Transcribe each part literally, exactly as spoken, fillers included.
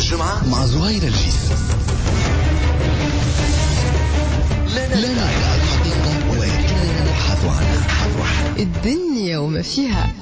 الجمعة مع زهير الجيس. لا ندعي الحقيقة ولكننا نبحث عنها. الدنيا وما فيها.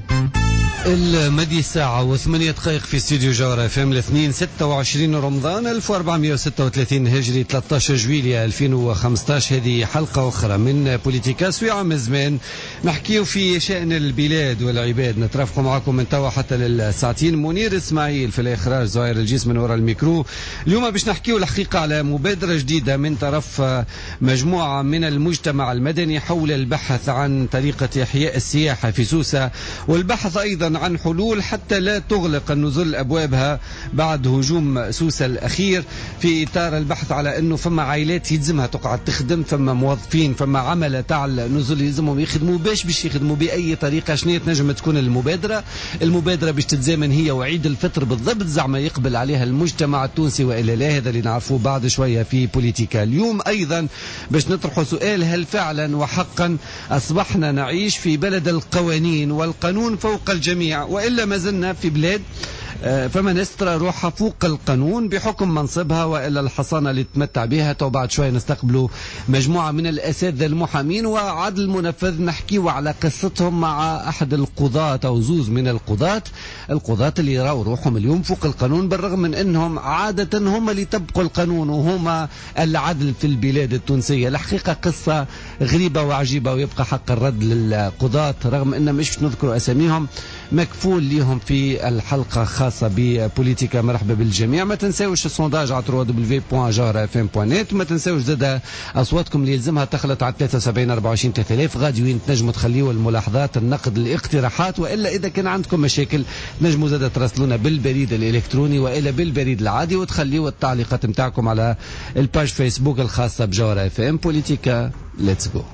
المدي الساعة وثمانية دقائق في استديو جوهرة اف ام الاثنين ستة وعشرين رمضان ألف وأربعمائة وستة وثلاثين هجري ثلاثة عشر جويلية ألفين وخمسة عشر. هذه حلقة أخرى من بوليتيكاس في عام زمان نحكيه في شأن البلاد والعباد. نترافقوا معكم من توا حتى للساعتين. منير إسماعيل في الإخراج، زهير الجيس من وراء الميكرو. اليوم باش نحكيه الحقيقة على مبادرة جديدة من طرف مجموعة من المجتمع المدني حول البحث عن طريقة إحياء السياحة في سوسة، والبحث أيضا عن حلول حتى لا تغلق النزل أبوابها بعد هجوم سوسة الأخير، في إطار البحث على أنه فما عائلات يلزمها تقعد تخدم، فما موظفين، فما عملة تاع النزل يلزمهم يخدموا. باش باش يخدموا بأي طريقة؟ شنو تنجم تكون المبادرة؟ المبادرة باش تتزامن هي وعيد الفطر بالضبط، زعما يقبل عليها المجتمع التونسي وإلا لا؟ هذا اللي نعرفوه بعد شوية في بوليتيكا. اليوم أيضا باش نطرحوا سؤال: هل فعلا وحقا أصبحنا نعيش في بلد القوانين والقانون فوق الجميع، وإلا ما زلنا في بلاد فما ناس ترى روحها فوق القانون بحكم منصبها وإلا الحصانة اللي تمتع بها؟ تو بعد شوية نستقبلوا مجموعة من الأساتذة المحامين وعدل المنفذ نحكيوا على قصتهم مع أحد القضاة أو زوز من القضاة القضاة اللي يراوا روحهم اليوم فوق القانون، بالرغم من أنهم عادة هم اللي يطبقوا القانون وهم العدل في البلاد التونسية. الحقيقة قصة غريبة وعجيبة، ويبقى حق الرد للقضاة رغم أن مش نذكروا أساميهم، مكفول ليهم في الحلقة خاصة ببوليتيكا. مرحبا بالجميع. ما تنساوش السونداج على دبليو دبليو دبليو دوت جوهرة اف ام دوت نت، وما تنساوش زاد اصواتكم اللي يلزمها تخلط على ثلاثة وسبعين أربعة وعشرين ثلاثة آلاف. غاديوين تنجموا تخليوا الملاحظات، النقد، الاقتراحات، والا اذا كان عندكم مشاكل تنجموا زاد تراسلونا بالبريد الالكتروني والا بالبريد العادي، وتخليوا التعليقات نتاعكم على الباج فيسبوك الخاصة بجوهرة اف ام. بوليتيكا، ليتس جو.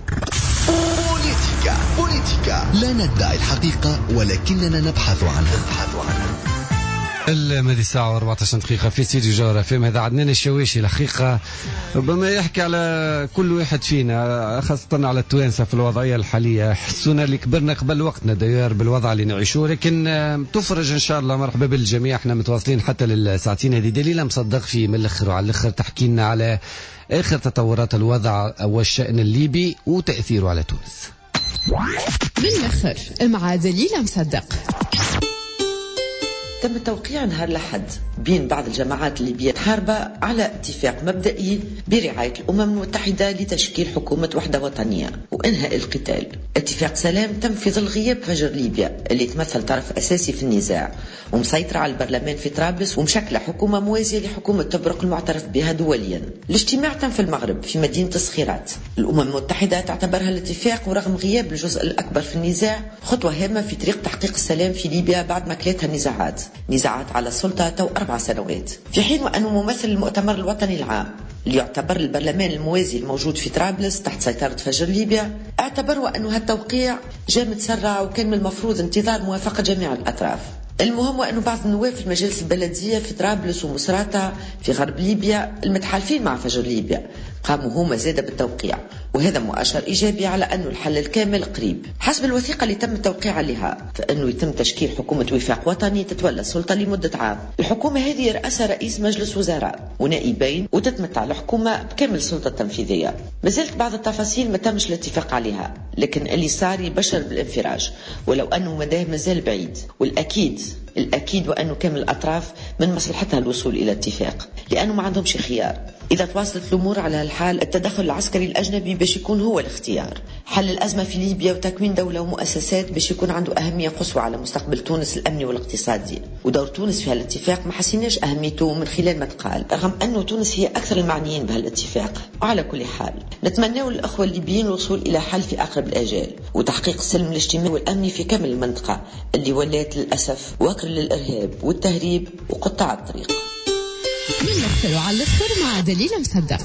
بوليتيكا بوليتيكا لا ندعي الحقيقة ولكننا نبحث عنها. نبحث عنها. المدي الساعة وأربعة عشر دقيقة في استديو جوهرة اف ام. هذا عدنان الشويشي الحقيقة ربما يحكي على كل واحد فينا، خاصة على التوانسة في الوضعية الحالية. حسونا اللي كبرنا قبل وقتنا داير بالوضع اللي نعيشوه، لكن تفرج إن شاء الله. مرحبا بالجميع، احنا متواصلين حتى للساعتين هذه. دليلة مصدق في من الأخر وعلى الأخر تحكي لنا على آخر تطورات الوضع والشأن الليبي وتأثيره على تونس. من الأخر مع دليلة مصدق. تم توقيع نهار الأحد بين بعض الجماعات الليبية حاربة على اتفاق مبدئي برعاية الأمم المتحدة لتشكيل حكومة وحدة وطنية وإنهاء القتال. اتفاق سلام تم في ظل غياب فجر ليبيا اللي تمثل طرف أساسي في النزاع ومسيطر على البرلمان في طرابلس ومشكلة حكومة موازية لحكومة تبرق المعترف بها دوليا. الاجتماع تم في المغرب في مدينة الصخيرات. الأمم المتحدة تعتبرها الاتفاق ورغم غياب الجزء الأكبر في النزاع خطوة هامة في طريق تحقيق السلام في ليبيا بعد ما كلتها النزاعات نزاعات على السلطة تو أربع سنوات. في حين وأنه ممثل المؤتمر الوطني العام اللي يعتبر البرلمان الموازي الموجود في طرابلس تحت سيطرة فجر ليبيا اعتبروا أنه هالتوقيع جاء متسرع وكان من المفروض انتظار موافقة جميع الأطراف. المهم وأنه بعض النواب في المجالس البلدية في طرابلس ومصراتة في غرب ليبيا المتحالفين مع فجر ليبيا قاموا هما زادة بالتوقيع، وهذا مؤشر إيجابي على أنه الحل الكامل قريب. حسب الوثيقة اللي تم التوقيع عليها فإنه يتم تشكيل حكومة وفاق وطني تتولى السلطة لمدة عام. الحكومة هذه يرأسها رئيس مجلس وزراء ونائبين وتتمتع الحكومة بكامل السلطة التنفيذية. مازالت بعض التفاصيل ما تمش الاتفاق عليها، لكن اللي صار يبشر بالانفراج ولو أنه مداه مازال بعيد. والأكيد الأكيد وأنه كامل الأطراف من مصلحتها الوصول إلى اتفاق، لأنه ما عندهمش خيار. إذا تواصلت الأمور على هالحال التدخل العسكري الأجنبي باش يكون هو الاختيار. حل الأزمة في ليبيا وتكوين دولة ومؤسسات باش يكون عنده أهمية قصوى على مستقبل تونس الأمني والاقتصادي. ودور تونس في هالاتفاق ما حسيناش أهميته من خلال ما تقال، رغم أنه تونس هي أكثر المعنيين بهالاتفاق. وعلى كل حال نتمنى للأخوة الليبيين الوصول إلى حل في أقرب الأجال وتحقيق السلم الاجتماعي والأمني في كامل المنطقة اللي ولات للأسف وكر للإرهاب والتهريب وقطاع الطريق. من الأخر وعلى الأخر مع دليل مصدق.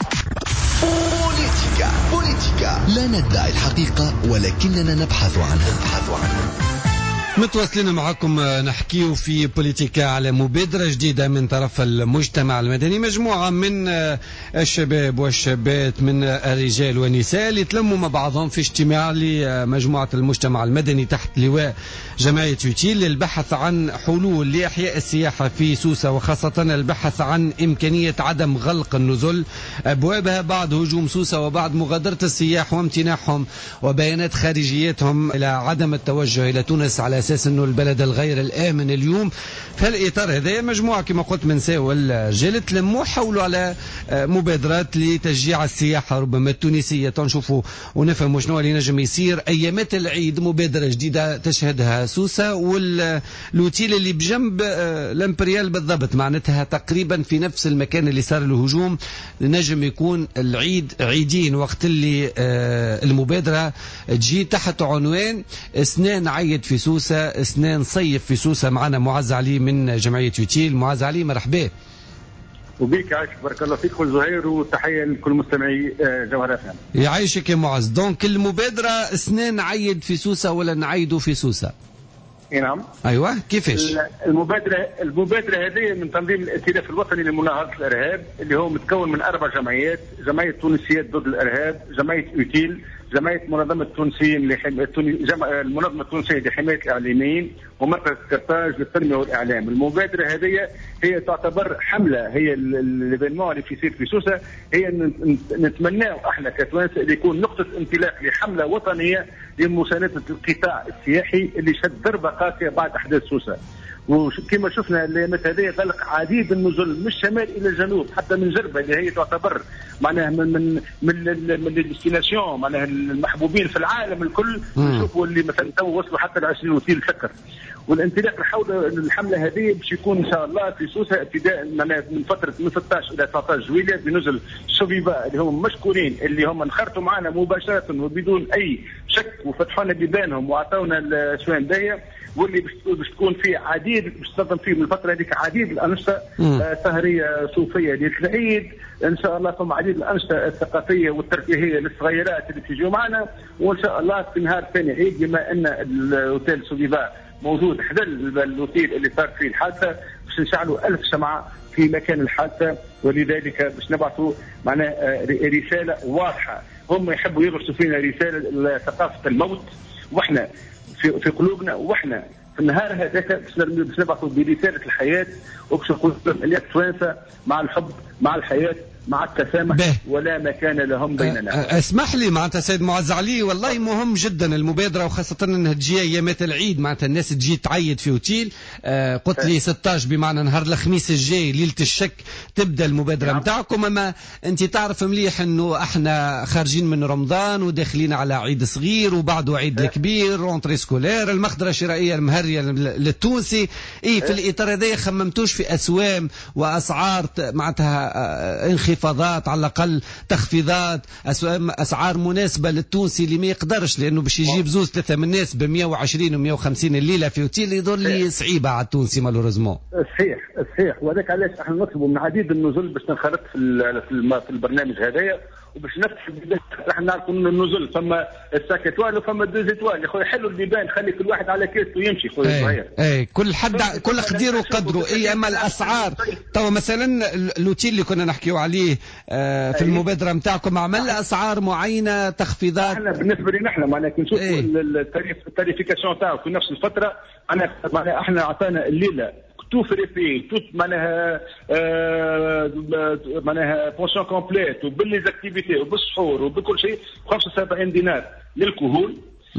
بوليتيكا بوليتيكا لا ندعي الحقيقة ولكننا نبحث عنها. نبحث عنها. متواصلين معكم نحكيو في بوليتيكا على مبادرة جديدة من طرف المجتمع المدني، مجموعة من الشباب والشابات من الرجال والنساء اللي تلموا مع بعضهم في اجتماع لمجموعة المجتمع المدني تحت لواء جمعية يوتيل للبحث عن حلول لإحياء السياحة في سوسة، وخاصة البحث عن إمكانية عدم غلق النزل أبوابها بعد هجوم سوسة وبعد مغادرة السياح وامتناعهم وبيانات خارجيتهم إلى عدم التوجه إلى تونس على أساس أنه البلد الغير الآمن اليوم. في الإطار هذا مجموعة كما قلت من نساء والرجال تلموا حولوا على مبادرات لتشجيع السياحة ربما التونسية. تنشوفوا ونفهموا شنو اللي نجم يصير أيامات العيد. مبادرة جديدة تشهدها سوسة واللوتيل اللي بجنب الامبريال بالضبط، معناتها تقريبا في نفس المكان اللي صار الهجوم. نجم يكون العيد عيدين وقت اللي المبادرة تجي تحت عنوان اسنان عيد في سوسة، اسنان صيف في سوسة. معنا معز علي من جمعية يوتيل. معز علي مرحبا. وبيك عايش، بارك الله فيك والزهير، وتحية لكل مستمعي جوهر اف ام. يعيشك يا معز. دونك المبادرة اسنان عيد في سوسة ولا نعيدوا في سوسة؟ نعم. ايوه كيفاش؟ المبادرة المبادرة هذه من تنظيم الائتلاف الوطني لمناهضة الارهاب اللي هو متكون من اربع جمعيات: جمعية تونسيات ضد الارهاب، جمعية يوتيل، جمعية منظمة التونسيين لحم... جمع... المنظمة التونسية لحماية الإعلاميين، ومركز قرطاج للتنمية والإعلام. المبادرة هذه هي تعتبر حملة، هي الإيفينمون اللي في يصير في سوسة هي نتمناه احنا كتوانسة اللي يكون نقطة انطلاق لحملة وطنية لمساندة القطاع السياحي اللي شد ضربة قاسية بعد أحداث سوسة. وكما شفنا الايامات هذه غلق عديد النزل من الشمال الى الجنوب، حتى من جربه اللي هي تعتبر معناها من من من من الديستيناسيون معناها المحبوبين في العالم الكل. نشوفوا اللي مثلا تو وصلوا حتى ل عشرين وثيل فكر. والانطلاق حول الحمله هذه باش يكون ان شاء الله في سوسه ابتداء من فتره من ستة عشر الى تسعة عشر جويلية بنزل سوفيفا اللي هم مشكورين، اللي هم انخرطوا معنا مباشره وبدون اي شك وفتحوا لنا بيبانهم واعطونا الاسوان دايه، واللي باش تكون فيه عديد باش تنظم فيه من الفتره هذيك عديد الانشطه آه سهريه صوفيه للعيد ان شاء الله. ثم عديد الانشطه الثقافيه والترفيهيه للصغيرات اللي تيجوا معنا، وان شاء الله في نهار ثاني عيد بما ان الاوتيل سوفيفا موجود حدا الاوتيل اللي صار فيه الحادثه باش نشعلوا ألف شمعه في مكان الحادثه، ولذلك باش نبعثوا معناها رساله واضحه. هم يحبوا يغرسوا فينا رساله ثقافه الموت، واحنا في في قلوبنا، واحنا في النهار هذاك باش نبعثوا برساله الحياه، وباش نقول لهم توانسه مع الحب مع الحياه مع التسامح ولا مكان لهم بيننا. اسمح لي معناتها سيد معز علي، والله مهم جدا المبادره، وخاصه انها تجي ايامات العيد، معناتها الناس تجي تعيد في اوتيل. آه قلت لي ستة عشر بمعنى نهار الخميس الجاي ليله الشك تبدا المبادره نتاعكم. اما انت تعرف مليح انه احنا خارجين من رمضان وداخلين على عيد صغير وبعده عيد الكبير رونتري سكولير، المخدره الشرائيه المهريه للتونسي. اي في الاطار هذا خممتوش في اسوام واسعار معناتها انخفاضات على الاقل تخفيضات اسعار مناسبه للتونسي اللي ما يقدرش، لانه باش يجيب زوز ثلاثه من الناس ب مئة وعشرين ومئة وخمسين الليله في اوتيل يظل لي صعيبه على التونسي مالوريزمون. صحيح صحيح، وهذاك علاش احنا نطلبوا من عديد النزل باش ننخرط في في البرنامج هذايا وباش نفتح البيبان. احنا نعرفوا ان النزل فما الساك اتوال وفما دوز اتوال. يا خويا حلوا البيبان، خلي كل واحد على كيسه ويمشي خويا صغير. اي كل حد كل قدير وقدره. اي اما الاسعار تو مثلا الاوتيل اللي كنا نحكيو عليه آه في المبادره نتاعكم عمل اسعار معينه تخفيضات. احنا بالنسبه لنا احنا معناها كي نشوفوا التاريف التاريفيكاسيون تاعو في نفس الفتره معناها احنا عطانا الليله تو فريبي توت معناها آه معناها بونسيون كومبليت وباللي زاكتيفيتي وبالسحور وبكل شيء خمسة وسبعين دينار للكهول،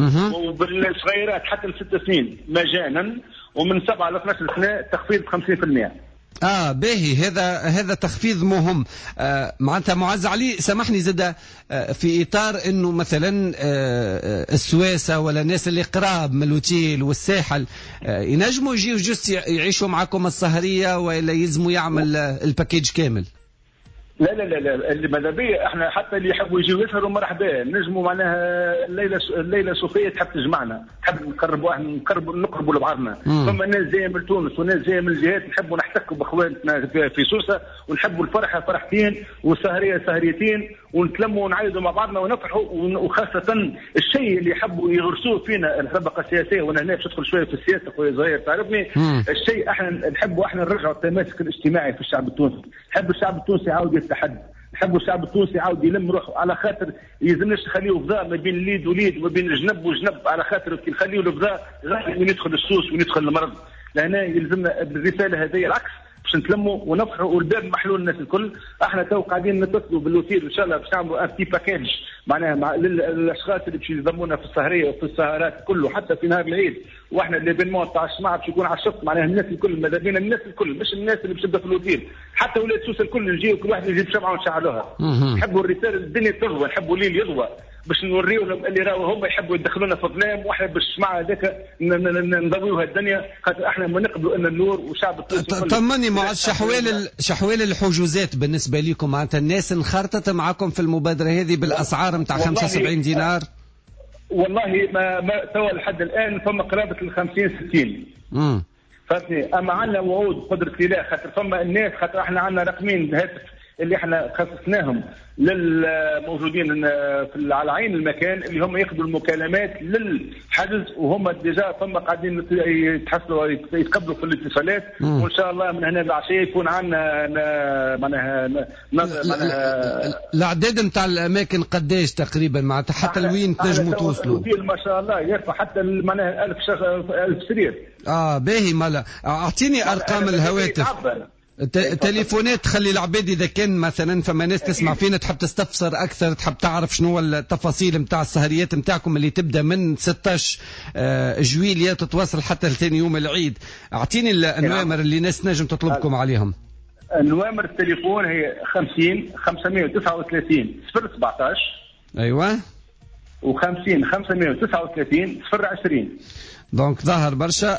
وبالصغيرات حتى لست سنين مجانا، ومن سبعة ل اثناش سنه تخفيض خمسين بالمئة. اه باهي، هذا هذا تخفيض مهم. آه معناتها معز علي سامحني زاد آه في اطار انه مثلا آه السويسه ولا الناس اللي قراب من الاوتيل والساحل آه ينجموا يجيو جست يعيشوا معكم السهريه، ولا يلزموا يعمل آه الباكيج كامل؟ لا لا لا لا اللي ماذا بيا احنا حتى اللي يحبوا يجيوا يسهروا مرحبا، نجموا معناها الليله الليله صوفيه تحب تجمعنا، تحب نقربوا احنا نقربوا نقربوا لبعضنا. ثم الناس جايه من تونس وناس جايه من الجهات، نحبوا نحتكوا باخواننا في سوسه، ونحبوا الفرحه فرحتين والسهريه سهريتين، ونتلموا ونعيدوا مع بعضنا ونفرحوا. وخاصه الشيء اللي يحبوا يغرسوه فينا الطبقه السياسيه، وانا هنا باش ندخل شويه في السياسه خويا زهير تعرفني. الشيء احنا نحبوا احنا نرجعوا التماسك الاجتماعي في الشعب التونسي، نحب الشعب التونسي يعاود يتحد، نحبوا الشعب التونسي يعاود يلم روحه، على خاطر يلزمناش نخليه فضاء ما بين اليد واليد وما بين جنب وجنب، على خاطر كي نخليه الفضاء غير وين يدخل السوس وين يدخل المرض. لهنا يلزمنا الرساله هذه العكس باش نتلموا ونفرحوا والباب محلول الناس الكل. احنا تو قاعدين نتصلوا بالوثير ان شاء الله باش نعملوا ان تي باكاج معناها مع الاشخاص اللي باش يضمونا في السهريه وفي السهرات كله حتى في نهار العيد. واحنا الليفينمون تاع الجماعه باش يكون على الشط معناها الناس الكل، ماذا بينا الناس الكل مش الناس اللي باش تبدا في الوثير، حتى ولاد سوسه الكل نجيو كل واحد يجيب شمعه ونشعلوها. نحبوا الرساله الدنيا تضوى، نحبوا الليل يضوى باش نوريو لهم اللي راهو هم يحبوا يدخلونا في الظلام، واحنا بالشمعة هذاك نضويوها الدنيا، خاطر احنا ما نقبلوا ان النور وشعب التونسي. طمني مع شحوال شحوال الحجوزات بالنسبه لكم، معناتها الناس انخرطت معكم في المبادره هذه بالاسعار نتاع خمسة وسبعين دينار؟ والله ما, ما توا لحد الان فما قرابه ال خمسين ستين. امم فهمتني. اما عندنا وعود قدره الله، خاطر فما الناس، خاطر احنا عندنا رقمين هاتف اللي احنا خصصناهم للموجودين في على عين المكان اللي هم ياخذوا المكالمات للحجز، وهم ديجا ثم قاعدين يتحصلوا يتقبلوا في الاتصالات. وان شاء الله من هنا للعشيه يكون عندنا معناها معناها الاعداد نتاع الاماكن قداش تقريبا معناتها حتى لوين تنجموا توصلوا؟ ما شاء الله يرفع حتى معناها ألف شخص ألف سرير. اه باهي مالا اعطيني ارقام الهواتف تليفونات خلي العباد اذا كان مثلا فما ناس تسمع فينا تحب تستفسر اكثر، تحب تعرف شنو التفاصيل نتاع السهريات نتاعكم اللي تبدا من ستة عشر جويلية تتواصل حتى ثاني يوم العيد. اعطيني النوامر اللي الناس نجم تطلبكم عليهم. النوامر التليفون هي خمسين خمسمائة وتسعة وثلاثين صفر سبعطاش. ايوه. وخمسين خمسمائة وتسعة وثلاثين صفر عشرين. دونك ظهر برشا.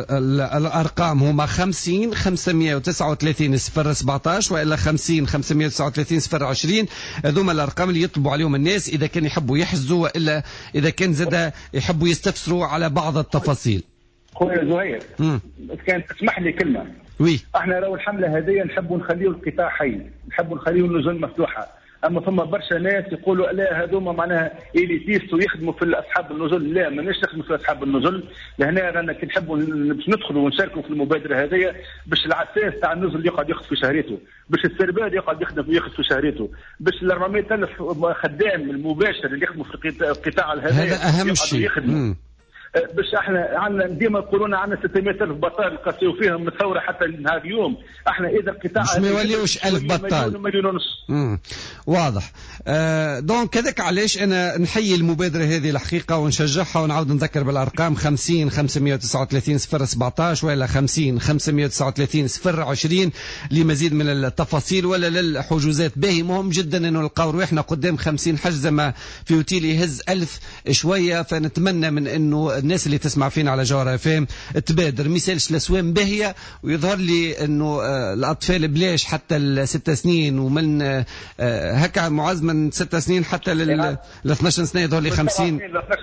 الارقام هما خمسين خمسمائة وتسعة وثلاثين صفر سبعطاش والا خمسين خمسمائة وتسعة وثلاثين صفر عشرين. هذوما الارقام اللي يطلبوا عليهم الناس اذا كان يحبوا يحجزوا والا اذا كان زاد يحبوا يستفسروا على بعض التفاصيل. خويا زهير كان تسمح لي كلمه. وي. احنا راهو الحمله هذه نحبوا نخليو القطاع حي، نحبوا نخليو النزول مفتوحه. اما فما برشا ناس يقولوا لا هذوما معناها اليتيست ويخدموا في اصحاب النزل. لا ماناش نخدموا في اصحاب النزل، لهنا رانا كي نحبوا باش ندخلوا ونشاركوا في المبادره هذه باش العساس تاع النزل يقعد ياخذ في شهريته، باش السرباد يقعد يخدم وياخذ في شهريته، باش ال أربعمائة ألف خدام المباشر اللي يخدموا في القطاع هذا هذا اهم شيء. باش احنا عندنا ديما يقولون عندنا ستمائة ألف بطال قاسيو فيهم من الثوره حتى نهار اليوم. احنا اذا القطاع مش ما يوليوش ألف بطال مليون مليون ونص. امم واضح. آه دونك كذاك علاش انا نحيي المبادره هذه الحقيقه ونشجعها ونعاود نذكر بالارقام خمسين خمسمائة وتسعة وثلاثين صفر سبعطاش والا خمسين خمسمائة وتسعة وثلاثين صفر عشرين لمزيد من التفاصيل ولا للحجوزات. باهي مهم جدا انه نلقاو روحنا قدام خمسين حجزه ما في اوتيل يهز ألف شويه. فنتمنى من انه الناس اللي تسمع فينا على جوهر اف ام تبادر، ما يسالش الاسوام باهيه ويظهر لي انه الاطفال بلاش حتى الست سنين ومن هكا معز من ست سنين حتى لل اثناش سنه يظهر لي خمسين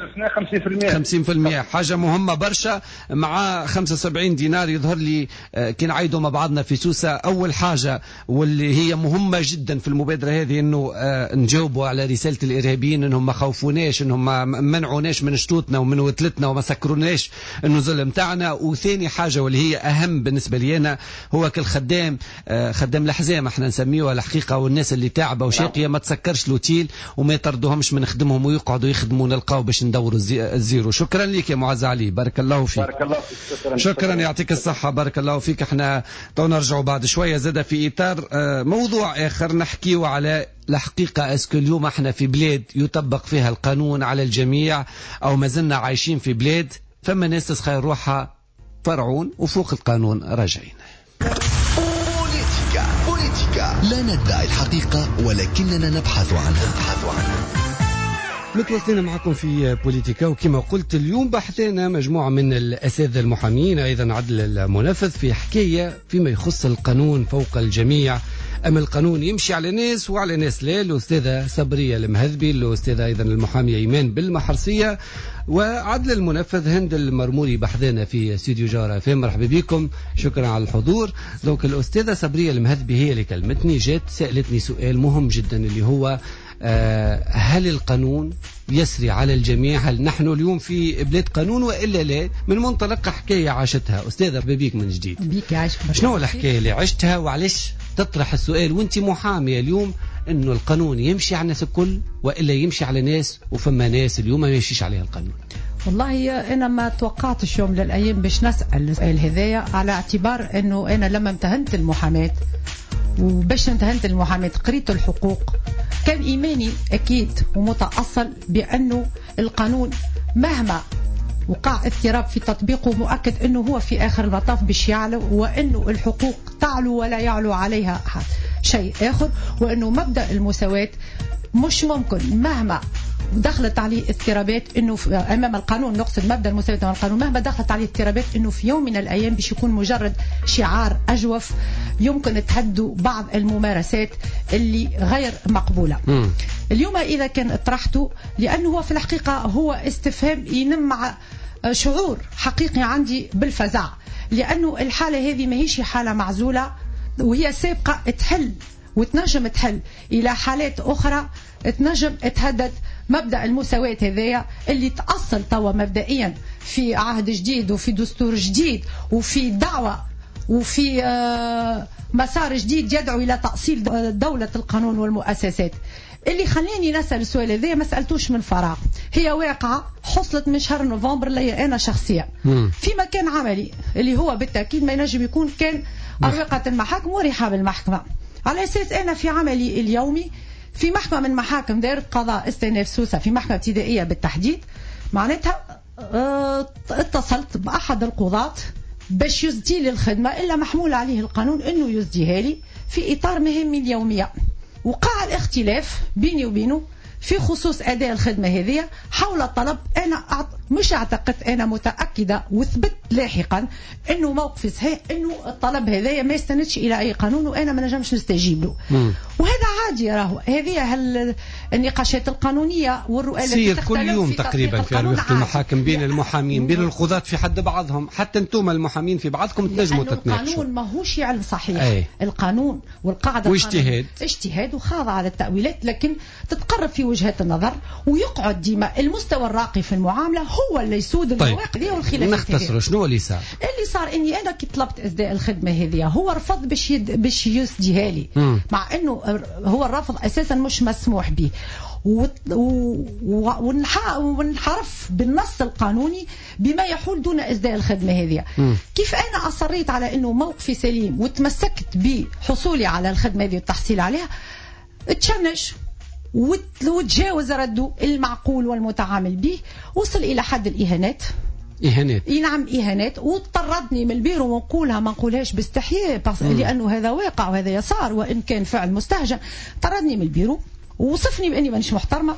خمسين بالمئة حاجه مهمه برشا. مع خمسة وسبعين دينار يظهر لي كي نعيدوا مع بعضنا في سوسه. اول حاجه واللي هي مهمه جدا في المبادره هذه انه نجاوبوا على رساله الارهابيين انهم ما خوفوناش، انهم ما منعوناش من شطوطنا ومن وتلتنا وما سكروناش النزل متاعنا. وثاني حاجه واللي هي اهم بالنسبه لي انا هو كالخدام خدام الحزام احنا نسميوها الحقيقه، والناس اللي تعبه وشاقيه ما تسكرش لوتيل وما يطردوهمش من خدمهم ويقعدوا يخدموا نلقاو باش ندوروا الزيرو. شكرا لك يا معز علي، بارك الله فيك. بارك الله فيك. شكرا, شكرا يعطيك الصحه، بارك الله فيك. احنا تو نرجعوا بعد شويه زاد في اطار موضوع اخر نحكيوا على الحقيقة. اسكو اليوم احنا في بلاد يطبق فيها القانون على الجميع او ما زلنا عايشين في بلاد فما ناس تسخير روحها فرعون وفوق القانون؟ راجعين. بوليتيكا بوليتيكا لا ندعي الحقيقة ولكننا نبحث عنها نبحث عنها متواصلين معكم في بوليتيكا، وكما قلت اليوم بحثنا مجموعة من الأساتذة المحامين أيضا عدل المنفذ في حكاية فيما يخص القانون فوق الجميع أما القانون يمشي على ناس وعلى ناس لا. الأستاذة صبرية المهذبي، الأستاذة أيضا المحامية إيمان بالمحرسية، وعدل المنفذ هند المرموري بحذانا في استوديو جارة فهم. مرحبا بكم، شكرا على الحضور. دونك الأستاذة صبرية المهذبي هي اللي كلمتني، جات سألتني سؤال مهم جدا اللي هو آه هل القانون يسري على الجميع؟ هل نحن اليوم في بلاد قانون وإلا لا؟ من منطلق حكاية عاشتها. أستاذة بيك من جديد، بيك عايشك. شنو الحكاية اللي عشتها وعليش تطرح السؤال وانت محامية اليوم انه القانون يمشي على الناس الكل وإلا يمشي على ناس وفما ناس اليوم ما يمشيش عليها القانون؟ والله أنا ما توقعتش يوم للأيام باش نسأل السؤال هذايا، على اعتبار أنه أنا لما امتهنت المحاماة وباش امتهنت المحاماة قريت الحقوق، كان إيماني أكيد ومتأصل بأنه القانون مهما وقع اضطراب في تطبيقه مؤكد أنه هو في آخر المطاف باش يعلو، وأنه الحقوق تعلو ولا يعلو عليها أحد شيء آخر، وأنه مبدأ المساواة مش ممكن مهما دخلت عليه اضطرابات انه امام القانون، نقصد مبدا المساواه امام القانون، مهما دخلت عليه اضطرابات انه في يوم من الايام باش يكون مجرد شعار اجوف يمكن تهدوا بعض الممارسات اللي غير مقبوله. م. اليوم اذا كان اطرحته لانه هو في الحقيقه هو استفهام ينم مع شعور حقيقي عندي بالفزع، لانه الحاله هذه ماهيش حاله معزوله وهي سابقه تحل وتنجم تحل الى حالات اخرى تنجم تهدد مبدأ المساواة هذايا اللي تأصل توا مبدئيا في عهد جديد وفي دستور جديد وفي دعوة وفي مسار جديد يدعو إلى تأصيل دولة القانون والمؤسسات. اللي خليني نسأل السؤال هذا ما سألتوش من فراغ، هي واقعة حصلت من شهر نوفمبر لي أنا شخصيا في مكان عملي اللي هو بالتأكيد ما ينجم يكون كان أروقة المحاكم ورحاب المحكمة، على أساس أنا في عملي اليومي في محكمة من محاكم دائرة قضاء استئناف سوسة في محكمة ابتدائية بالتحديد، معناتها اه اتصلت بأحد القضاة باش يزدي لي الخدمة إلا محمول عليه القانون إنه يزديها لي في إطار مهامي اليومية. وقع الاختلاف بيني وبينه في خصوص أداء الخدمة هذه حول الطلب. أنا مش أعتقد، أنا متأكدة وثبت لاحقا أنه موقفي صحيح أنه الطلب هذا ما يستندش إلى أي قانون وأنا ما نجمش نستجيب له. مم. وهذا عادي، راهو هذه النقاشات القانونية والرؤى تصير كل يوم تقريبا في الوقت المحاكم بين المحامين بين القضاة في حد بعضهم، حتى انتم المحامين في بعضكم تنجموا تتناقشوا. القانون ماهوش يعلم صحيح. أي. القانون والقاعدة واجتهاد اجتهاد وخاضع على التأويلات، لكن تتقرب في وجهات النظر ويقعد ديما المستوى الراقي في المعاملة هو اللي يسود المواقف. طيب. والخلافات. نختصر شنو اللي صار؟ اللي صار اني انا كي طلبت اسداء الخدمه هذه هو رفض باش يد... باش يسديها لي، مع انه هو الرفض اساسا مش مسموح به، و... و... ونح... ونحرف بالنص القانوني بما يحول دون اسداء الخدمه هذه. كيف انا اصريت على انه موقفي سليم وتمسكت بحصولي على الخدمه هذه والتحصيل عليها، تشنج وتجاوز رده المعقول والمتعامل به، وصل إلى حد الإهانات. إهانات إيه نعم إهانات، وطردني من البيرو، ونقولها ما نقولهاش باستحياء لأنه هذا واقع وهذا يسار وإن كان فعل مستهجن. طردني من البيرو ووصفني بأني مانيش محترمة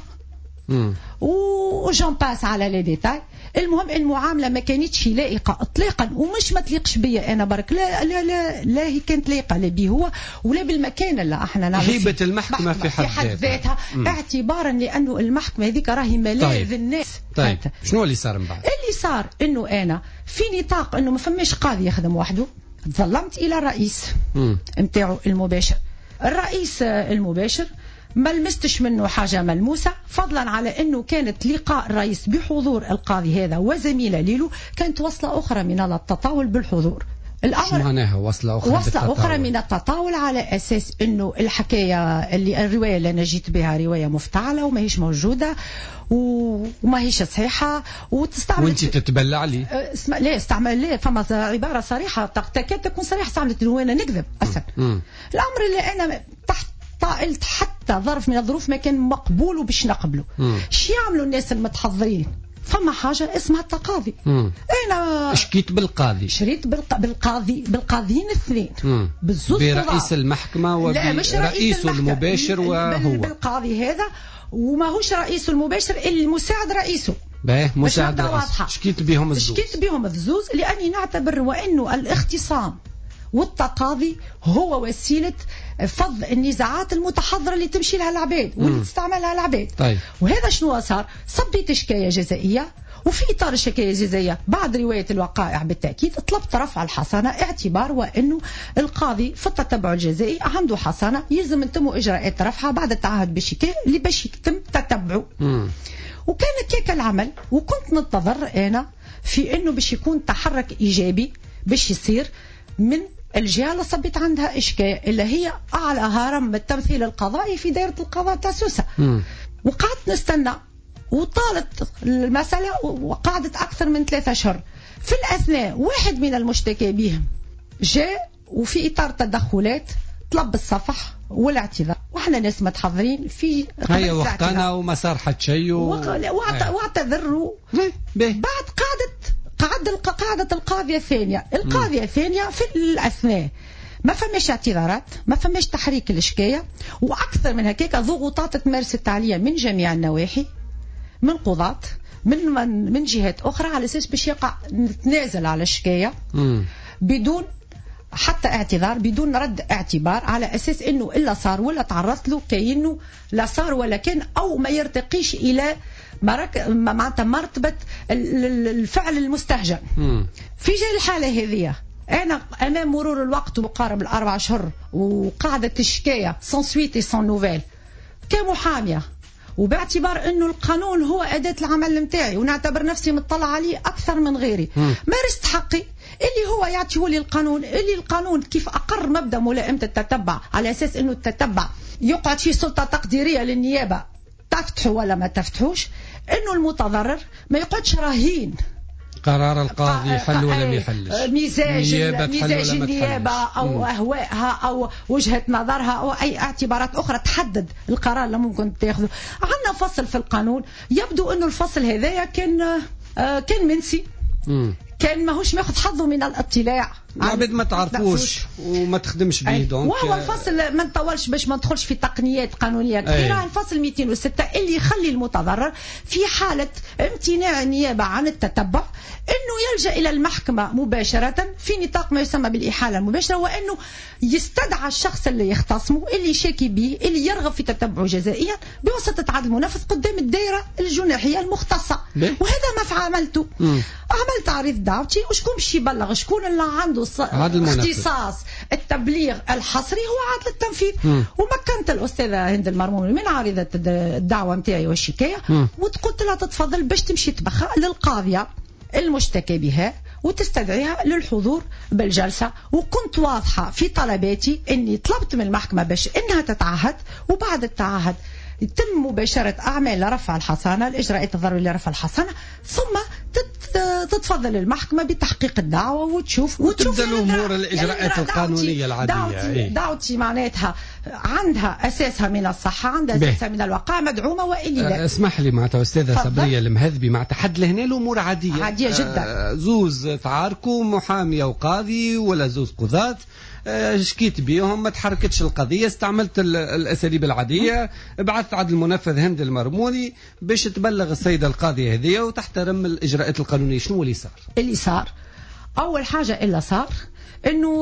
وجون باس على لي ديتاي. المهم المعامله ما كانتش لائقه اطلاقا، ومش ما تليقش بيا انا برك، لا لا لا, لا هي كانت لائقه لا بيه هو ولا بالمكان اللي احنا نعمل هيبه المحكمه في حد, في حد ذاتها، اعتبارا لانه المحكمه هذيك راهي ملاذ طيب. الناس. طيب شنو اللي صار من بعد؟ اللي صار انه انا في نطاق انه ما فماش قاضي يخدم وحده، تظلمت الى الرئيس نتاعو المباشر. الرئيس المباشر ما لمستش منه حاجة ملموسة، فضلا على أنه كانت لقاء الرئيس بحضور القاضي هذا وزميلة ليلو كانت وصلة أخرى من التطاول بالحضور. الأمر معناها وصلة أخرى وصلة أخرى من التطاول على أساس أنه الحكاية اللي الرواية اللي أنا جيت بها رواية مفتعلة وما هيش موجودة وما هيش صحيحة وتستعمل. وانت تتبلع لي اسم... لا استعمل لا فما عبارة صريحة تكاد تكون صريحة، استعملت وانا نكذب أصلا. الأمر اللي أنا تحت طائلت حتى ظرف من الظروف ما كان مقبول وباش نقبله. شو يعملوا الناس المتحضرين؟ فما حاجة اسمها التقاضي. مم. أنا شكيت بالقاضي، شريت بالق... بالقاضي بالقاضيين الاثنين بالزوز، برئيس المحكمة وبرئيسه المباشر وهو بالقاضي هذا، وما هوش رئيسه المباشر المساعد رئيسه. باهي مساعد رئيس. شكيت بهم الزوز شكيت بهم الزوز لأني نعتبر وأنه الاختصام والتقاضي هو وسيلة فض النزاعات المتحضرة اللي تمشي لها العباد واللي تستعملها العباد. طيب. وهذا شنو صار؟ صبيت شكاية جزائية، وفي إطار الشكاية الجزائية بعد رواية الوقائع بالتأكيد طلبت رفع الحصانة، اعتبار وأنه القاضي في التتبع الجزائي عنده حصانة يلزم يتم إجراءات رفعها بعد التعهد بالشكاية اللي باش يتم تتبعه. وكان كيك العمل، وكنت ننتظر أنا في أنه باش يكون تحرك إيجابي باش يصير من الجهة اللي صبيت عندها إشكاية اللي هي أعلى هرم بالتمثيل القضائي في دائرة القضاء تاع سوسة. وقعدت نستنى وطالت المسألة وقعدت أكثر من ثلاثة أشهر. في الأثناء واحد من المشتكى بهم جاء وفي إطار تدخلات طلب الصفح والاعتذار، وإحنا ناس متحضرين في هيا وقتنا وما صار حد شيء و... واعتذروا. بعد قعدت قعد قاعدة القاضية الثانية القاضية الثانية في الأثناء ما فماش اعتذارات، ما فماش تحريك الشكاية، وأكثر من هكاك ضغوطات تمارست عليا من جميع النواحي، من قضاة، من من, من جهات أخرى، على أساس باش يقع نتنازل على الشكاية بدون حتى اعتذار، بدون رد اعتبار، على أساس إنه إلا صار ولا تعرضت له كأنه لا صار ولا كان، أو ما يرتقيش إلى مرك... معناتها مرتبة الفعل المستهجن. في جاي الحالة هذه أنا أمام مرور الوقت ومقارب الأربع أشهر وقاعدة الشكاية سون سويت سون نوفيل كمحامية، وباعتبار أنه القانون هو أداة العمل متاعي ونعتبر نفسي مطلع عليه أكثر من غيري، مارست حقي اللي هو يعطيه لي القانون، اللي القانون كيف أقر مبدأ ملائمة التتبع على أساس أنه التتبع يقعد فيه سلطة تقديرية للنيابة تفتحه ولا ما تفتحوش، أنه المتضرر ما يقعدش رهين قرار القاضي يحل ولا ما يحلش، مزاج مزاج النيابة أو أهوائها أو وجهة نظرها أو أي اعتبارات أخرى تحدد القرار اللي ممكن تاخذه. عندنا فصل في القانون يبدو أنه الفصل هذايا كان كان منسي، كان ماهوش ماخذ حظه من الاطلاع، العباد ما تعرفوش وما تخدمش به. دونك وهو الفصل ما نطولش باش ما ندخلش في تقنيات قانونيه كثيره. الفصل مئتين وستة اللي يخلي المتضرر في حاله امتناع النيابه عن التتبع انه يلجا الى المحكمه مباشره في نطاق ما يسمى بالاحاله المباشره، وانه يستدعى الشخص اللي يختصمه اللي شاكي به اللي يرغب في تتبعه جزائيا بواسطه عدل المنفذ قدام الدائره الجناحيه المختصه. وهذا ما فعملته. عملت عريض دعوتي، وشكون باش يبلغ؟ شكون اللي عنده اختصاص التبليغ الحصري؟ هو عادل التنفيذ. ومكنت الأستاذة هند المرمومي من عريضة الدعوة متاعي والشكاية، وقلت لها تتفضل باش تمشي تبخى للقاضية المشتكى بها وتستدعيها للحضور بالجلسة. وكنت واضحة في طلباتي أني طلبت من المحكمة باش إنها تتعهد، وبعد التعهد يتم مباشرة أعمال رفع الحصانة، الإجراءات الضرورية لرفع الحصانة، ثم تتفضل المحكمة بتحقيق الدعوة وتشوف وتبدأ الأمور الإجراءات القانونية العادية. دعوتي, دعوتي معناتها عندها أساسها من الصحة، عندها أساسها من الواقع، مدعومة وإلي لا. اسمح لي معناتها أستاذة صبرية المهذبي، معناتها حد لهنا الأمور عادية عادية جدا. آه زوز تعاركوا محامية وقاضي ولا زوز قضاة، شكيت بيهم ما تحركتش القضية، استعملت الأساليب العادية، بعثت عدل المنفذ هند المرموني باش تبلغ السيدة القاضية هذه وتحترم الإجراءات القانونية. شنو اللي صار؟ اللي صار أول حاجة إلا صار إنه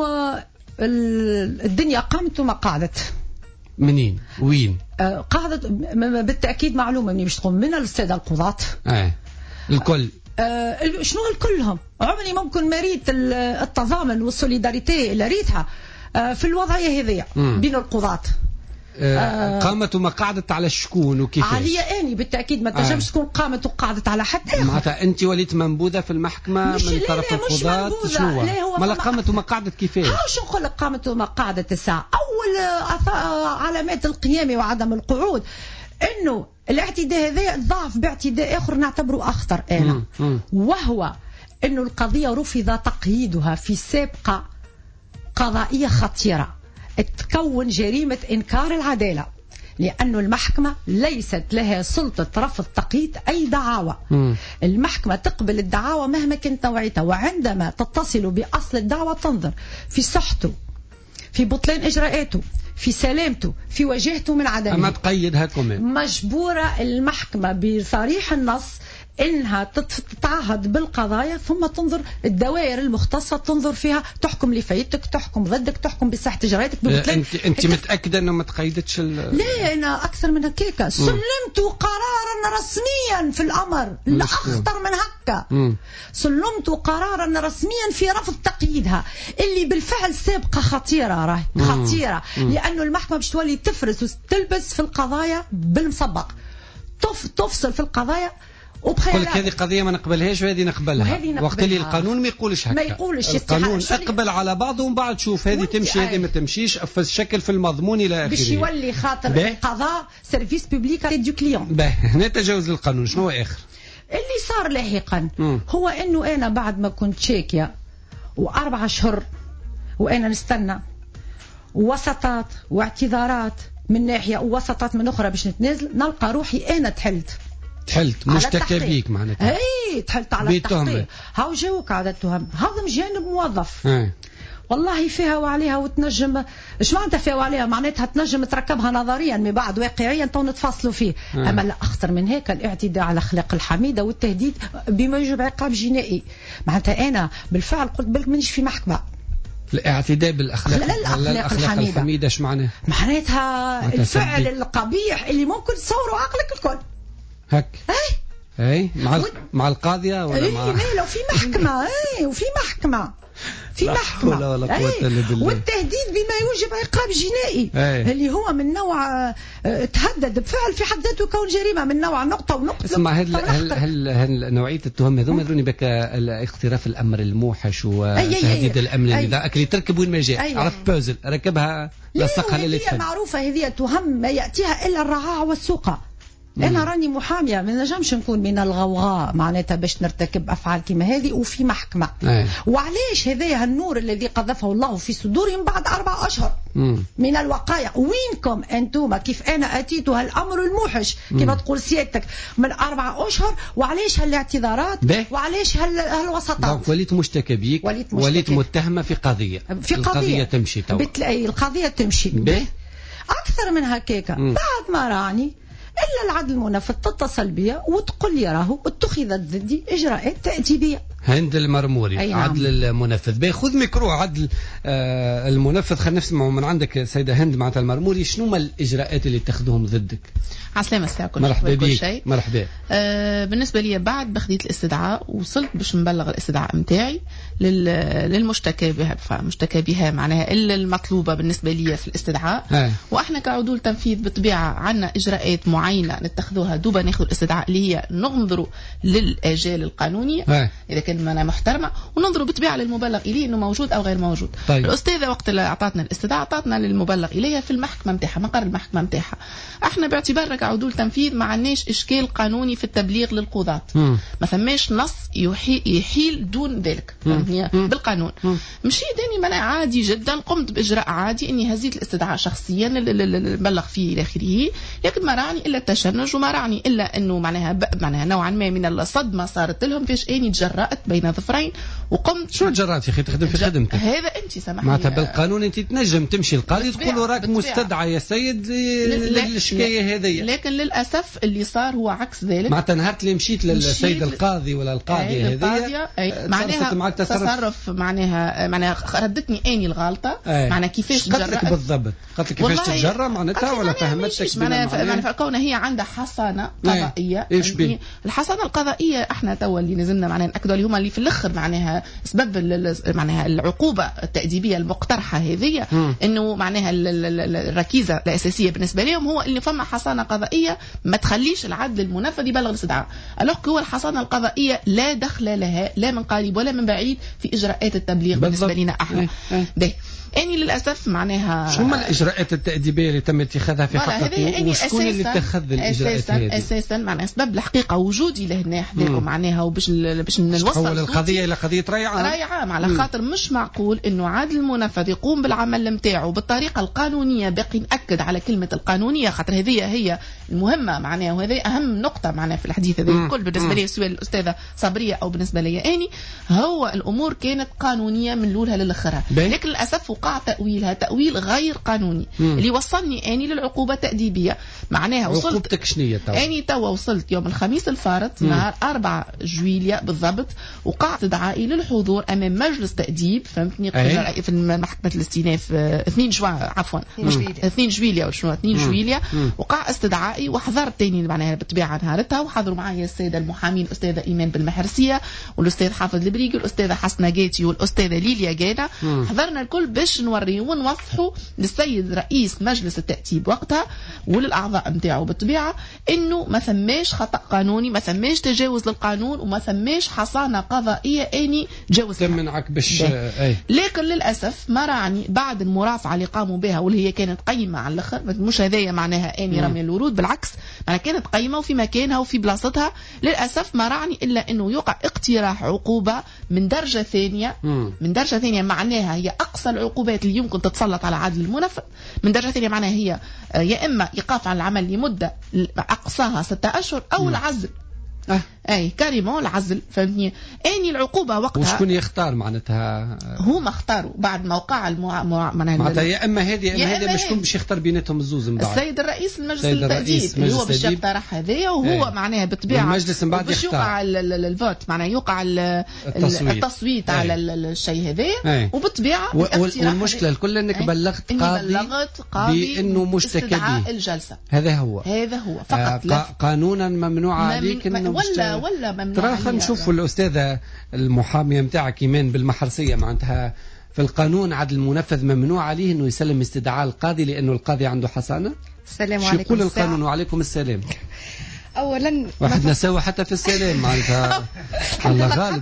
الدنيا قامت وما قعدت. منين؟ وين؟ قعدت بالتأكيد معلومة مني باش تقوم من السادة القضاة. آه. الكل آه شنو الكلهم؟ عمري ممكن ما ريت التضامن والسوليداريتي اللي ريتها آه في الوضعية هذه بين القضاة. آه قامت وما قعدت على شكون وكيفاش؟ عليا اني بالتاكيد ما تنجمش تكون آه. قامت وقعدت على حد اخر. معناتها انت وليت منبوذه في المحكمه من طرف القضاة. شنو ما قامت وما قعدت كيفاش؟ شو نقول لك قامت وما قعدت الساعه؟ اول علامات القيام وعدم القعود انه الاعتداء هذا ضعف باعتداء اخر نعتبره اخطر انا، وهو انه القضيه رفض تقييدها في سابقه قضائيه خطيره تكون جريمة إنكار العدالة، لأن المحكمة ليست لها سلطة رفض تقييد أي دعاوى. م. المحكمة تقبل الدعاوى مهما كانت نوعيتها، وعندما تتصل بأصل الدعوة تنظر في صحته، في بطلان إجراءاته، في سلامته، في وجهته من عدمه. أما تقيدها كمان. مجبورة المحكمة بصريح النص انها تتعهد بالقضايا ثم تنظر الدوائر المختصه تنظر فيها، تحكم لفايتك، تحكم ضدك، تحكم بصحه اجراءاتك. انت انت متاكده انه ما تقيدتش؟ لا انا اكثر من هكاك، سلمت قرارا رسميا في الامر، لا اخطر من هكا. مم. سلمت قرارا رسميا في رفض تقييدها، اللي بالفعل سابقه خطيره، راهي خطيره، لانه المحكمه باش تولي تفرز وتلبس في القضايا بالمسبق، تف تفصل في القضايا. يقول لك هذه قضيه ما نقبلهاش وهذه نقبلها، وقت اللي القانون ما يقولش هكا، ما يقولش القانون اقبل على بعضه ومن بعد شوف هذه تمشي هذه ما تمشيش، افز شكل في المضمون الى اخره، باش يولي خاطر القضاء سيرفيس بوبليك دو كليون. باهي هنا تجاوز للقانون. شنو هو اخر اللي صار لاحقا؟ م. هو انه انا بعد ما كنت شاكيه واربع اشهر وانا نستنى وسطات واعتذارات من ناحيه ووسطات من اخرى باش نتنازل، نلقى روحي انا تحلت تحلت مشتكى بيك معناتها. اي تحلت على التحقيق. هاو جاوك على التهم، هضم جانب موظف. اي والله فيها وعليها وتنجم، اش معناتها فيها وعليها؟ معناتها تنجم تركبها نظريا من بعد واقعيا تو نتفاصلوا فيه. أي. اما لا اخطر من هيك الاعتداء على اخلاق الحميده والتهديد بما يوجب عقاب جنائي. معناتها انا بالفعل قلت بالك مانيش في محكمه. الاعتداء بالاخلاق، لا الاخلاق الحميده, الحميدة اش معناها؟ معناتها الفعل سبي. القبيح اللي ممكن تصوروا عقلك الكل هك. اي اي مع و... مع القاضيه ولا مع اي لو في محكمه. اي وفي محكمه في محكمه ولا ولا قوه الا بالله. والتهديد بما يوجب عقاب جنائي. أي. اللي هو من نوع تهدد بفعل في حد ذاته كون جريمه من نوع نقطه ونقطه. اسمع هل هل, هل هل نوعيه التهم هذوما يدروني بك اقتراف الامر الموحش وتهديد الامن اذا اللي تركب وين ما جاء. عرفت بوزل ركبها لصقها للي هي معروفه هذه تهم ما ياتيها الا الرعاع والسوقه. أنا راني محامية، ما نجمش نكون من الغوغاء معناتها باش نرتكب أفعال كما هذه وفي محكمة. أي. وعليش هذا النور الذي قذفه الله في صدورهم بعد أربع أشهر مم. من الوقاية؟ وينكم أنتم كيف أنا أتيت هالأمر الموحش كما تقول سيادتك من أربع أشهر؟ وعليش هالاعتذارات؟ وعليش هالوسطات؟ وليت مشتكى بيك، وليت, وليت متهمة في قضية، في قضية القضية تمشي توا، بتلاقي القضية تمشي به. أكثر من هكاك بعد ما راني إلا العدل المنفذ تتصل بي وتقول لي راهو اتخذت ضدي إجراءات تأديبية. هند المرموري. أي نعم. عدل المنفذ. بياخذ ميكرو عدل آه المنفذ. خلينا نسمعوا من عندك سيدة هند معناتها المرموري، شنو ما الإجراءات اللي تاخذهم ضدك؟ عسلامة الساعة مرحبا بك. مرحبا. آه بالنسبة لي بعد بخديت الاستدعاء وصلت باش نبلغ الاستدعاء متاعي للمشتكى بها مشتكى بها معناها إلا المطلوبة بالنسبة لي في الاستدعاء. آه. وإحنا كعدول تنفيذ بالطبيعة عنا إجراءات معينة نتخذوها دوبا ناخذ الاستدعاء اللي هي ننظروا للآجال القانونية. آه. إذا كان أنا محترمة وننظروا بالطبيعة للمبلغ إليه إنه موجود أو غير موجود. طيب. الأستاذة وقت اللي أعطتنا الاستدعاء أعطتنا للمبلغ إليها في المحكمة متاعها مقر المحكمة متاعها. إحنا باعتبارنا كعدول تنفيذ ما عندناش إشكال قانوني في التبليغ للقضاة، ما ثماش نص يحيل دون ذلك بالقانون. مشي داني منع عادي جدا، قمت بإجراء عادي إني هزيت الاستدعاء شخصيا نبلغ فيه إلى آخره، لكن ما رعني إلا التشنج وما رعني إلا إنه معناها معناها نوعا ما من الصدمة صارت لهم فيش إني تجرأت بين ظفرين وقمت. شو تجرأت يا أخي؟ تخدم في خدمتك. هذا أنت سامحني معناتها بالقانون أنت تنجم تمشي القاضي تقول راك مستدعى يا سيد للشكاية هذه، لكن للأسف اللي صار هو عكس ذلك. معناتها نهار اللي مشيت للسيد القاضي ولا القاضية هذه معناها تصرف معناها معناها ردتني اني الغلطه. معناها كيفاش تجرأت بالضبط؟ قالت لك كيفاش تتجرأ معناتها ولا فهمتك؟ معناها كونها هي عندها حصانه قضائيه. ايش بيه الحصانه القضائيه؟ احنا توا اللي نزلنا معناها ناكدوا اللي هما اللي في الاخر معناها سبب معناها العقوبه التأديبيه المقترحه هذه انه معناها الركيزه الاساسيه بالنسبه لهم هو اللي فما حصانه قضائيه ما تخليش العدل المنفذ يبلغ الاستدعاء. الوغ هو الحصانه القضائيه لا دخل لها لا من قريب ولا من بعيد في اجراءات التبليغ بالنسبه لنا احنا. باهي اني للاسف معناها شو ما الاجراءات التأديبيه اللي تم اتخاذها في حقك وشكون اللي اتخذ الاجراءات هذه؟ اساسا معناها سبب الحقيقه وجودي لهنا حداكم معناها وباش باش نوصل القضيه الى قضيه ريعه ريعه على خاطر مش معقول انه عادل المنفذ يقوم بالعمل نتاعو بالطريقه القانونيه. باقي ناكد على كلمه القانونيه خاطر هذه هي المهمه معناها، وهذه اهم نقطه معناها في الحديث هذا الكل بالنسبه لي سواء الاستاذه صبريه او بالنسبه لي اني. هو الامور كانت قانونيه من الاولها للاخرها، لكن للاسف وقع تأويلها تأويل غير قانوني مم. اللي وصلني اني للعقوبة التأديبية. معناها وصلت عقوبتك شنية توا؟ اني توا وصلت يوم الخميس الفارط نهار أربعة جويليا بالضبط، وقع استدعائي للحضور امام مجلس تأديب، فهمتني، أي. في محكمة الاستئناف اثنين جوا عفوا اثنين جويليا وشنو اثنين جويليا، وقع استدعائي وحضرت تاني معناها بالطبيعة نهارتها، وحضروا معايا السادة المحامين الأستاذة إيمان بالمحرسية والأستاذ حافظ البريقي والأستاذة حسنة جيتي والأستاذة ليليا جانا. حضرنا الكل باش نوري ونوضحوا للسيد رئيس مجلس التأديب وقتها وللأعضاء نتاعو بالطبيعة إنه ما ثماش خطأ قانوني، ما ثماش تجاوز للقانون، وما ثماش حصانة قضائية أني جاوز تمنعك باش أي. لكن للأسف ما راني بعد المرافعة اللي قاموا بها واللي هي كانت قيمة على الآخر، مش هذايا معناها أني رمي الورود، بالعكس معناها كانت قيمة وفي مكانها وفي بلاصتها. للأسف ما راني إلا أنه يوقع اقتراح عقوبة من درجة ثانية مم. من درجة ثانية معناها هي أقصى العقوبات اللي يمكن تتسلط على عدل المنفذ. من درجة ثانية معناها هي يا إما إيقاف عن العمل لمدة أقصاها ستة أشهر أو مم. العزل. أه. اي كاريمون العزل، فهمتني. اني العقوبه وقتها وشكون يختار معناتها؟ هما اختاروا بعد ما وقع المع... مع... معناتها يا اما هذه يا اما هذه، شكون باش يختار بيناتهم الزوز من بعد؟ السيد الرئيس المجلس التأديب اللي هو باش يقترح هذايا، وهو ايه. معناها بالطبيعه المجلس من بعد يختار، يوقع الفوت معناها يوقع التصويت, التصويت على ايه. الشيء هذايا، وبالطبيعه و... والمشكله الكل انك ايه. بلغت قاضي بلغت قاضي بانه مشتكى به الجلسه. هذا هو هذا هو فقط آه قانونا ممنوع عليك انه ولا ولا ممنوع. ترى خلينا نشوفوا الأستاذة المحامية متاعك إيمان بالمحرسية، معناتها في القانون عدل المنفذ ممنوع عليه إنه يسلم استدعاء القاضي لأنه القاضي عنده حصانة. السلام عليكم. شو يقول القانون؟ وعليكم السلام. اولا واحد نسوي حتى في السلام معناتها الله غالب.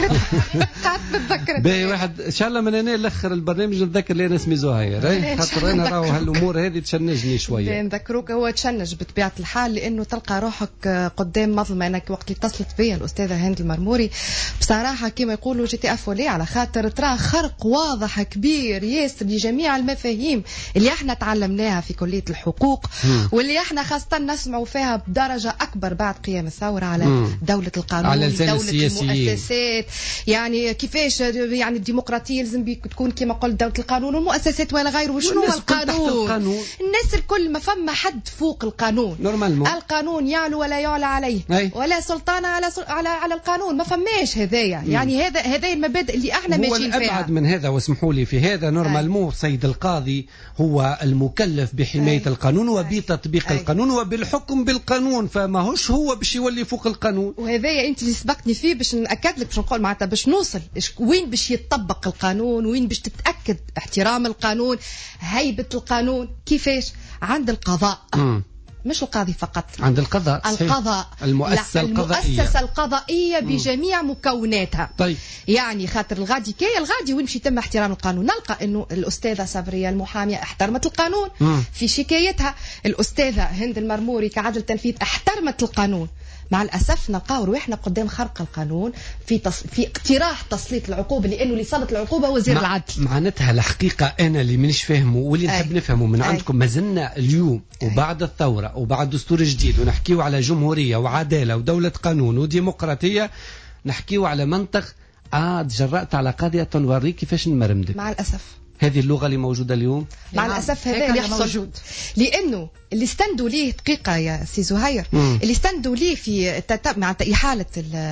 قاعد نتذكر باهي واحد ان شاء الله من هنا لاخر البرنامج نتذكر لي انا اسمي زهير، خاطر انا راهو هالامور هذه تشنجني شويه. نذكروك هو تشنج بطبيعه الحال، لانه تلقى روحك قدام مظلمه. انك وقت اللي اتصلت بيا الاستاذه هند المرموري بصراحه كما يقولوا جيتي افولي، على خاطر ترى خرق واضح كبير ياسر لجميع المفاهيم اللي احنا تعلمناها في كليه الحقوق واللي احنا خاصه نسمعوا فيها بدرجه أكبر بعد قيام الثورة على مم. دولة القانون، على دولة السياسيين. المؤسسات، يعني كيفاش يعني الديمقراطية لازم تكون كما قلت دولة القانون والمؤسسات ولا غيره. وشنو هو القانون؟ الناس الكل ما فما حد فوق القانون نورمالمون. القانون يعلو ولا يعلى عليه أي. ولا سلطان على على على القانون، ما فماش هذايا. يعني هذا هذه المبادئ اللي احنا ماشيين فيها. هو الأبعد من هذا، واسمحوا لي في هذا نورمالمون سيد القاضي هو المكلف بحماية أي. القانون وبتطبيق أي. القانون وبالحكم بالقانون، فما هوش هو باش يولي فوق القانون. وهذايا انت اللي سبقتني فيه باش ناكد لك، باش نقول معناتها باش نوصل وين باش يتطبق القانون، وين باش تتاكد احترام القانون، هيبه القانون كيفاش عند القضاء. م. مش القاضي فقط، عند القضاء. القضاء المؤسسة القضائية المؤسسة القضائية بجميع مكوناتها. طيب. يعني خاطر الغادي كي الغادي وين باش يتم احترام القانون، نلقى انه الأستاذة صبرية المحامية احترمت القانون مم. في شكايتها، الأستاذة هند المرموري كعدل تنفيذ احترمت القانون. مع الأسف نلقاو رواحنا قدام خرق القانون في تص... في اقتراح تسليط العقوبة، لأنه اللي صدت العقوبة وزير مع... العدل. معناتها الحقيقة أنا اللي منش فاهمه واللي نحب نفهمه من عندكم، ما زلنا اليوم وبعد الثورة وبعد دستور جديد ونحكيو على جمهورية وعدالة ودولة قانون وديمقراطية، نحكيو على منطق عاد جرأت على قاضية نوريك كيفاش نمرمدك. مع الأسف هذه اللغة اللي موجودة اليوم، مع الأسف هذا اللي يحصل، لأنه اللي استندوا ليه دقيقة يا سي زهير، اللي استندوا ليه في مع إحالة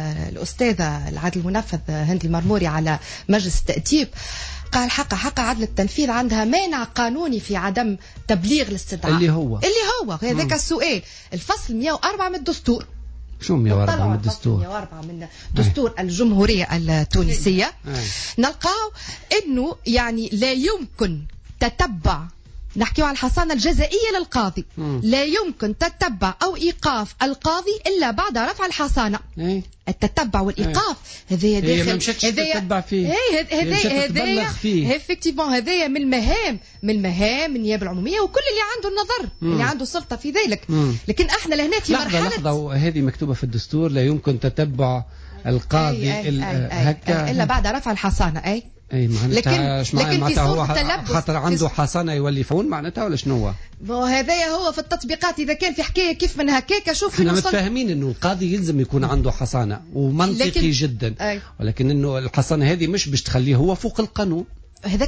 الأستاذة العدل المنفذ هند المرموري على مجلس التأديب، قال حق حق عدل التنفيذ عندها مانع قانوني في عدم تبليغ الاستدعاء اللي هو اللي هو هذاك السؤال الفصل مئة وأربعة من الدستور. شو مئة وأربعة من الدستور؟ مئة وأربعة من دستور أي. الجمهورية التونسية أي. نلقاو إنه يعني لا يمكن تتبع، نحكي على الحصانة الجزائية للقاضي، م. لا يمكن تتبع أو إيقاف القاضي إلا بعد رفع الحصانة. أي. التتبع والإيقاف هذايا داخل، هي ما مشاتش تتبع فيه، هذايا هذايا افكتيفون هذايا من المهام من المهام النيابة العمومية وكل اللي عنده النظر مم. اللي عنده سلطة في ذلك. مم. لكن احنا لهنا في مرحلة لحظة، هذه مكتوبة في الدستور لا يمكن تتبع القاضي أي أي أي هكا أي إلا بعد رفع الحصانة. أي اي معناتها لكن لكن في صورة التلبس خاطر عنده حصانة يولي فون معناتها ولا شنو هو؟ هذايا هو في التطبيقات إذا كان في حكاية كيف من هكاك. شوف احنا متفاهمين إنه القاضي يلزم يكون عنده حصانة ومنطقي جدا، أي. ولكن إنه الحصانة هذه مش باش تخليه هو فوق القانون. هذاك هو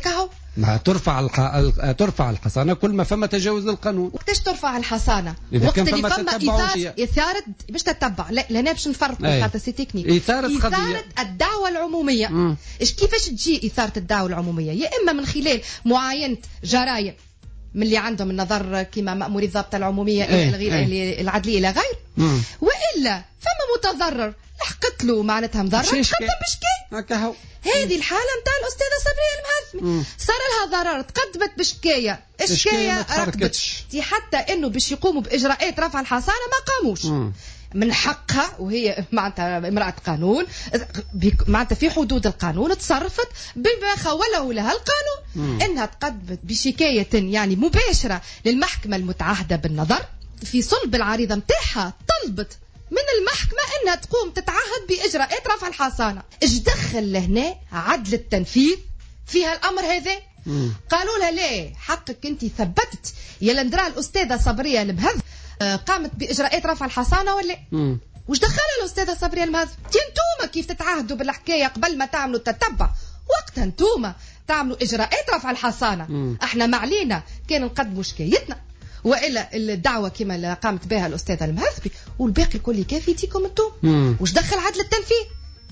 ما ترفع الح... ترفع الحصانة كل ما فما تجاوز للقانون. وقتاش ترفع الحصانة؟ إذا وقت كان اللي فما فما إثارة إثارة باش تتبع. لا لأنا باش نفرق خاطر سي تكنيك. إثارة, إثارة الدعوة العمومية. إيش كيفاش تجي إثارة الدعوة العمومية؟ يا إما من خلال معاينة جرائم من اللي عندهم النظر كما مأموري الضابطة العمومية إلى الغير إيه. العدلية إلى غير مم. وإلا فما متضرر لحقت له معناتها مضرر تقدم بشكاية. هذه الحالة متاع الأستاذة صبرية المهذبي صار لها ضرر تقدمت بشكاية الشكاية ركبت حتى إنه باش يقوموا بإجراءات رفع الحصانة ما قاموش. مم. من حقها وهي معناتها امرأة قانون معناتها في حدود القانون تصرفت بما خوله لها القانون مم. انها تقدمت بشكاية يعني مباشرة للمحكمة المتعهدة بالنظر في صلب العريضة متاعها طلبت من المحكمة انها تقوم تتعهد باجراءات رفع الحصانة. ايش دخل لهنا عدل التنفيذ فيها الامر هذا؟ مم. قالوا لها ليه حقك انت ثبتت يا لندرا الاستاذة صبرية المهذب قامت بإجراءات رفع الحصانة ولا مم. وش دخلها الأستاذة صبرية المهذب؟ انتوما كيف تتعهدوا بالحكاية قبل ما تعملوا التتبع وقتها انتوما تعملوا إجراءات رفع الحصانة. مم. احنا ما علينا كان نقدموا شكايتنا وإلا الدعوة كما اللي قامت بها الأستاذة المهذبي والباقي الكل كافيتيكم انتوما. وش دخل عدل التنفيذ؟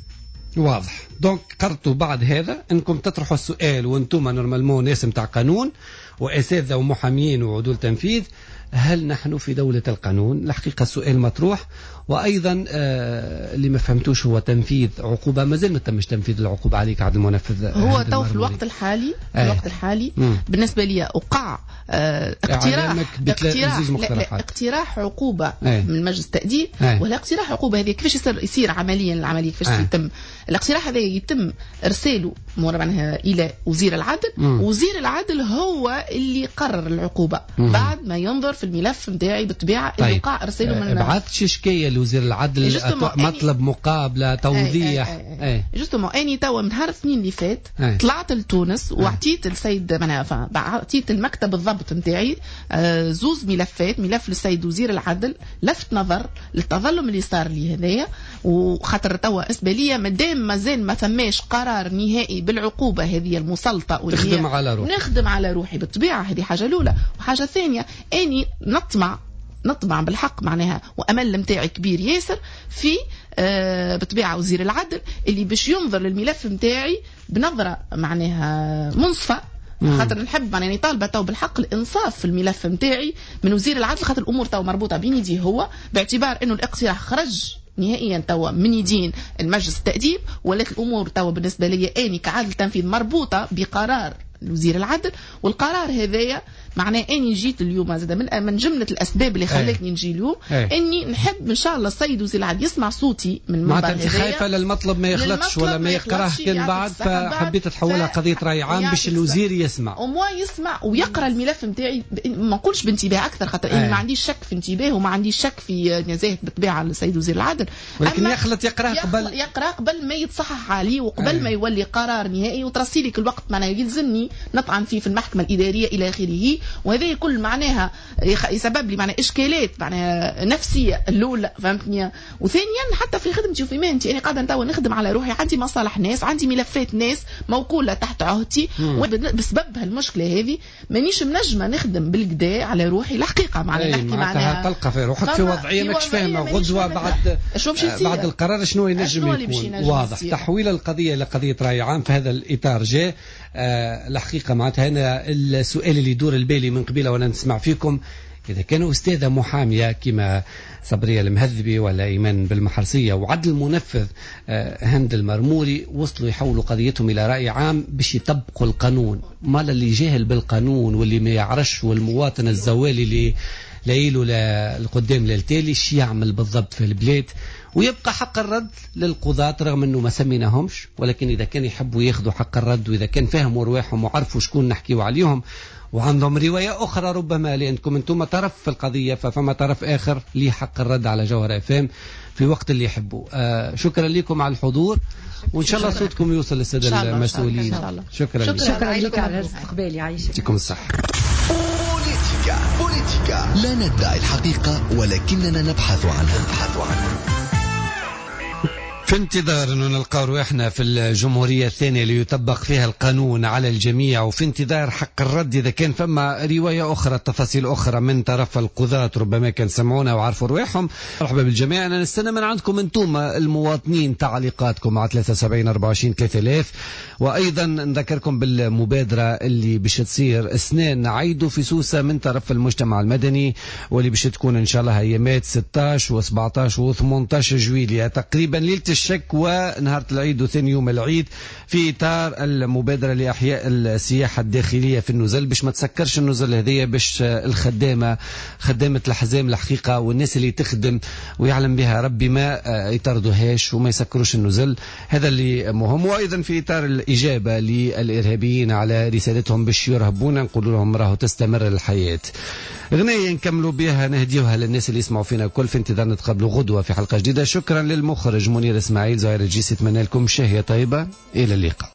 واضح. دونك قررتوا بعد هذا انكم تطرحوا السؤال وانتم نورمالمون ناس متاع قانون واساتذه ومحامين وعدول تنفيذ، هل نحن في دولة القانون؟ الحقيقة السؤال مطروح. وأيضا آه اللي ما فهمتوش هو تنفيذ عقوبة، ما زال ما تمش تنفيذ العقوبة عليك عبد المنفذ. هو تو في الوقت الحالي في الوقت الحالي مم. بالنسبة لي أوقع آه اقتراح اقتراح, لا اقتراح عقوبة أي. من مجلس التأديب ولا اقتراح عقوبة هذه كيفاش يصير يصير عمليا العملية كيفاش يتم الاقتراح هذا يتم إرساله معناها إلى وزير العدل. مم. وزير العدل هو اللي قرر العقوبة مم. بعد ما ينظر في الملف نتاعي بالطبيعة اللي طيب. وقع إرساله من بعثتش شكاية لوزير العدل مطلب مقابلة توضيح. جوستومون اني توا من نهار الاثنين اللي فات أي. طلعت لتونس وعطيت السيد معناها عطيت المكتب الضبط نتاعي آه زوز ملفات، ملف للسيد وزير العدل لفت نظر للتظلم اللي صار لي هذايا، وخاطر توا اسبه ليا مادام مازال ما ثماش قرار نهائي بالعقوبة هذه المسلطة نخدم على روحي نخدم على روحي بالطبيعة. هذه حاجة الأولى. وحاجة ثانية اني نطمع نطمع بالحق معناها وأمل متاعي كبير ياسر في آه بطبيعة وزير العدل اللي باش ينظر للملف متاعي بنظرة معناها منصفة، خاطر نحب معناها طالبة تو بالحق الإنصاف في الملف متاعي من وزير العدل، خاطر الأمور تو مربوطة بين يديه هو، باعتبار إنه الاقتراح خرج نهائيا توا من يدين المجلس التأديب، ولات الأمور توا بالنسبة لي أني كعادل تنفيذ مربوطة بقرار وزير العدل. والقرار هذايا معناه اني جيت اليوم زاد من من جمله الاسباب اللي خلتني نجي اليوم أي. اني نحب ان شاء الله السيد وزير العدل يسمع صوتي من منبر هذايا. انت خايفه للمطلب ما يخلطش ولا ما يقراه كان بعد فحبيت تحولها قضيه راي عام باش الوزير يسمع وما يسمع ويقرا الملف نتاعي. ما نقولش بانتباه اكثر خاطر اني ما عنديش شك في انتباه وما عنديش شك في نزاهه بالطبيعه السيد وزير العدل، ولكن يخلط يقراه قبل يقرا قبل ما يتصحح عليه وقبل أي. ما يولي قرار نهائي وترسي لك الوقت معناه يلزمني نطعن فيه في المحكمه الاداريه الى اخره. وهذا كل معناها يسبب لي معناها اشكالات معناها نفسيه الاولى فهمتني، وثانيا حتى في خدمتي وفي مهنتي انا قاعده نتوا نخدم على روحي، عندي مصالح ناس، عندي ملفات ناس موكوله تحت عهدتي، وبسبب هالمشكله هذه مانيش منجمه نخدم بالكدا على روحي الحقيقه معناها نحكي معناها تلقى في روحك في وضعيه ماكش فاهمه غدوه بعد بعد القرار شنو ينجم يكون واضح. تحويل القضيه لقضيه راي عام في هذا الاطار جاء آه الحقيقه معناتها هنا السؤال اللي يدور البالي من قبيله وانا نسمع فيكم، إذا كانوا أستاذة محامية كما صبرية المهذبي ولا إيمان بالمحرسية وعدل المنفذ هند المرموري وصلوا يحولوا قضيتهم إلى رأي عام باش يطبقوا القانون، مال اللي جاهل بالقانون واللي ما يعرفش والمواطن الزوالي اللي لايله للقدام للتالي شي يعمل بالضبط في البلاد، ويبقى حق الرد للقضاة رغم أنه ما سميناهمش، ولكن إذا كان يحبوا ياخذوا حق الرد وإذا كان فهموا رواحهم وعرفوا شكون نحكيوا عليهم وعندهم رواية أخرى ربما لأنكم أنتم طرف في القضية ففما طرف آخر ليه حق الرد على جوهر اف ام في وقت اللي يحبوا. آه شكرا لكم على الحضور وإن شاء الله صوتكم يوصل للسادة المسؤولين. شكرا لك شكرا لك على الاستقبال يعيشك. يعطيكم الصحة. بوليتيكا بوليتيكا لا ندعي الحقيقة ولكننا نبحث عنها. نبحث عنها. في انتظار أنه نلقى رواحنا في الجمهورية الثانية ليطبق فيها القانون على الجميع، وفي انتظار حق الرد إذا كان فما رواية أخرى تفاصيل أخرى من طرف القضاة ربما كان سمعونا وعرفوا رواحهم. مرحبا بالجميع. أنا نستنى من عندكم أنتم المواطنين تعليقاتكم على ثلاثة وسبعين أربعة وعشرين ثلاثة آلاف، وأيضا نذكركم بالمبادرة اللي باش تصير اسنان عيدوا في سوسة من طرف المجتمع المدني، واللي باش تكون إن شاء الله أيامات ستة عشر وسبعة عشر وثمانية عشر جويلية تقريبا ليلة الشك ونهار العيد وثاني يوم العيد، في إطار المبادرة لإحياء السياحة الداخلية في النزل، باش ما تسكرش النزل هذية، باش الخدامة خدامة الحزام الحقيقة والناس اللي تخدم ويعلم بها ربي ما يطردوهاش وما يسكروش النزل. هذا اللي مهم. وأيضا في إطار الإجابة للإرهابيين على رسالتهم باش يرهبونا، نقول لهم راهو تستمر الحياة. غنية نكملوا بها نهديوها للناس اللي يسمعوا فينا كل، في انتظار نتقابلوا غدوة في حلقة جديدة. شكرا للمخرج منير اسماعيل. زهير الجيسي، اتمنى لكم شهية طيبة، إلى اللقاء.